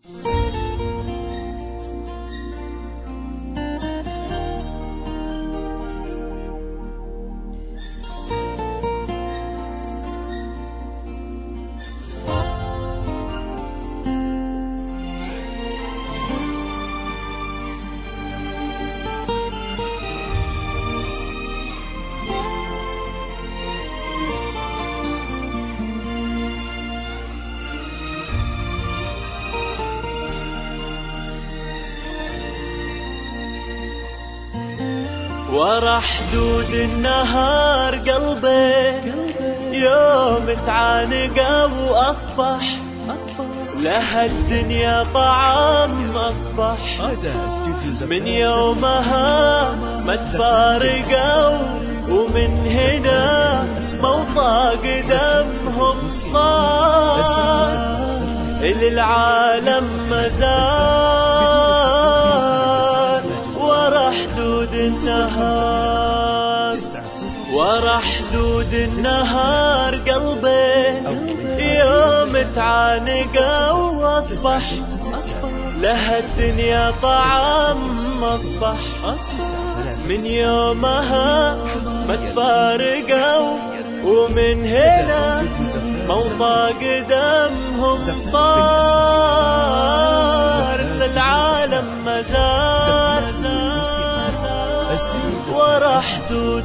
ورا حدود النهار قلبي يوم تعانق وأصبح لها الدنيا طعم أصبح من يومها ما تفارقوا ومن هنا موطى قدمهم صار للعالم مزار ورا حدود النهار ورا حدود النهار قلبي يوم تعانق وأصبح لها الدنيا طعم أصبح من يومها ما تفارقوا ومن هنا موطى قدمهم صار للعالم مزار ورا حدود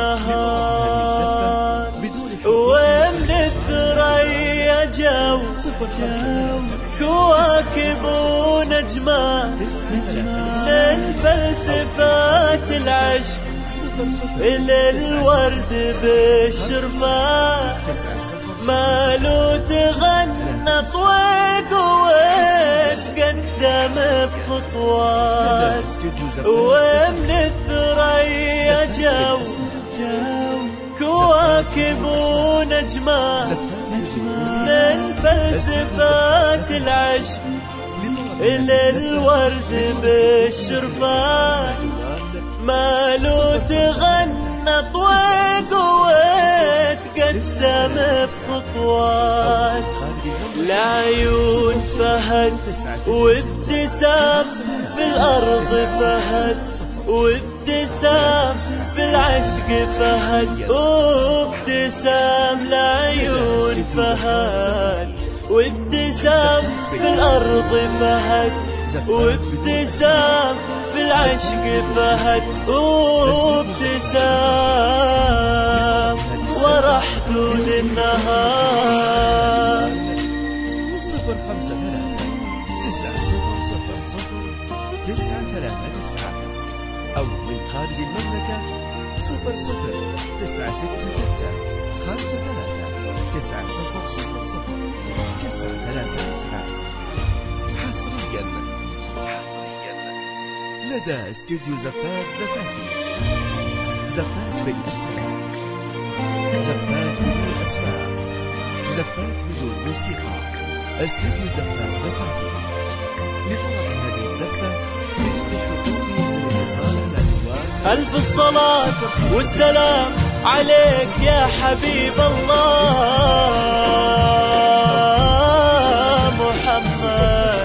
النهار ومن الثريا جو كواكب ونجمات من فلسفات العشق إلى الورد بالشرفات مالو تغنى طويق وتقدم بخطوات ومن الثريا جو كواكب ونجمات من فلسفات العشق إلى الورد بالشرفات مالو تغنى طويق وتقدم بخطوات لعيون فهد وابتسام في الأرض فهد وابتسام في العشق فهد وابتسام لعيون فهد وابتسام في الأرض فهد وابتسام في العشق فهد وابتسام ورا حدود النهار 050-900-939 أو من خارج المملكة 00-93-900-939 حصريا لدى استوديو زفات زفاتي زفات بالاسماء زفات بدون اسماء زفات بدون موسيقى استوديو زفات زفاتي لطلب هذه الزفة بدون الحقوق والاتصال الأجوال. ألف الصلاة والسلام عليك يا حبيب الله محمد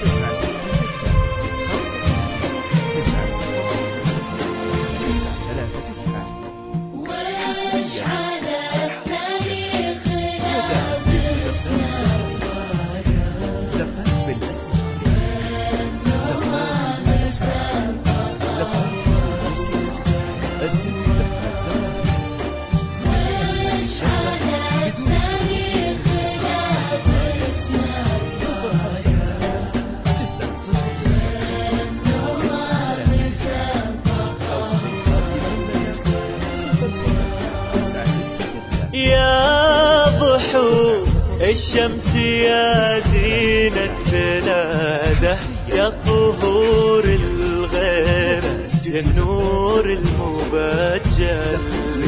يا ضحو الشمس يا زينة بلاده يا طهور الغيب يا النور المبجل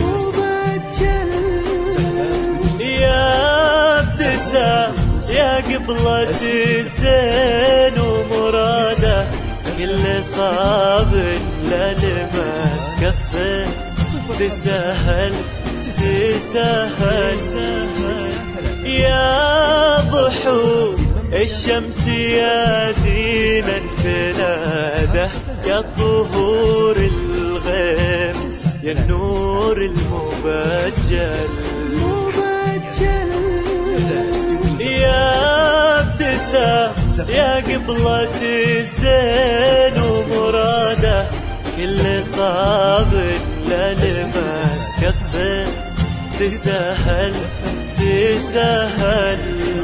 يا ابتسام يا قبلة الزين ومراده كل صاب لا لمس كفه تسهل تسهل يا ضحو الشمس يا زينة بلاده، يا طهور الغيم، يا النور المبجل، يا ابتسام يا قبلة الزين ومراده، كل صعب لا لمس كفه، تسهل تسهل.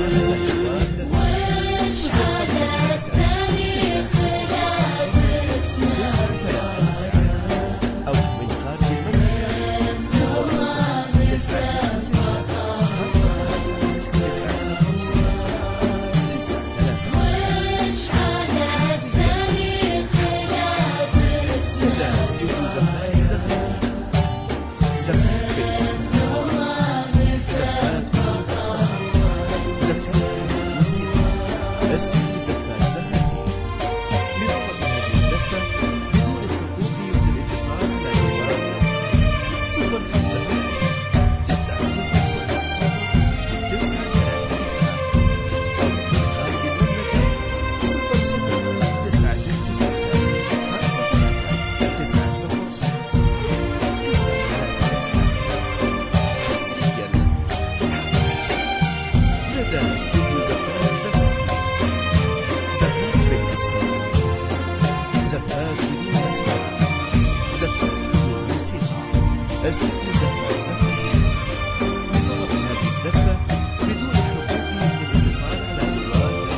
استديو زفات زفاتي بطلب هذه الزفة بدون حقوقي للاتصال على جوال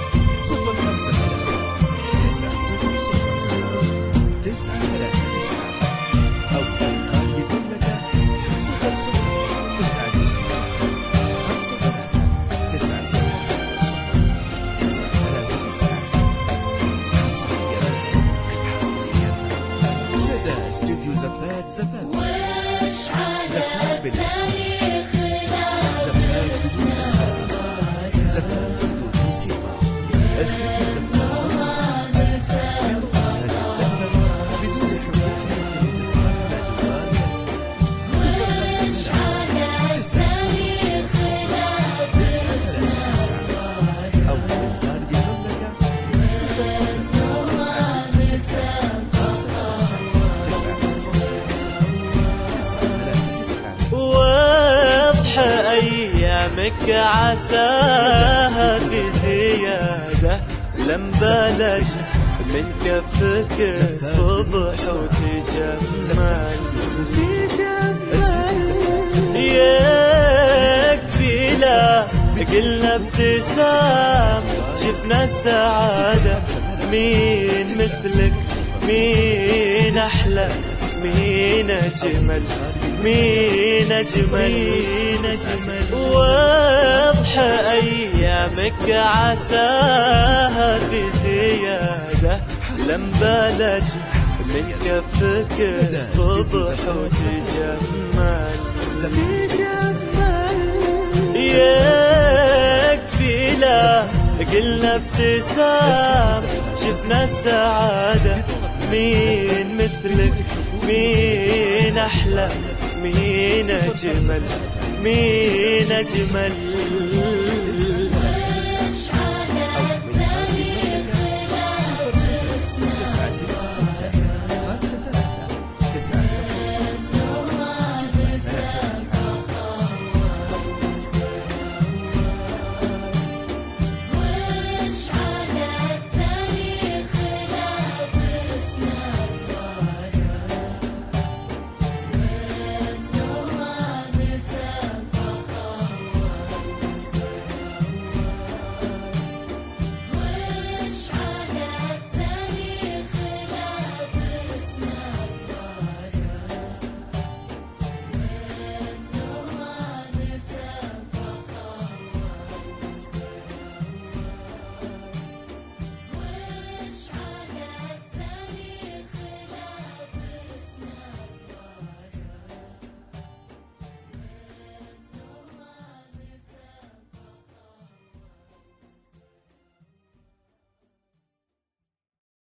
050-900-939 أو إدخال المملكة 00-966-53-939 لدى استديو زفات زفاتي. زفات بالاسم، زفات بدون أسفل، زفات بدون موسيقى. استديو زفات زفاتي بطلب هذه الزفة بدون حقوق الاتصال على جوال 050-900-939 أو من خارج المملكة 00-966-939. واضحة أيامك عساها في زيادة، لم بلج من كفك صبح وتجمل، يكفي لا قلنا ابتسام شفنا السعادة، مين مثلك مين أحلى مين أجمل مين أجمل. واضحة أيامك عساها في زيادة، لم بلج من كفك صبح وتجمل، يكفي لا قلنا ابتسام شفنا السعادة، مين مثلك مين أحلى مين أجمل مين أجمل.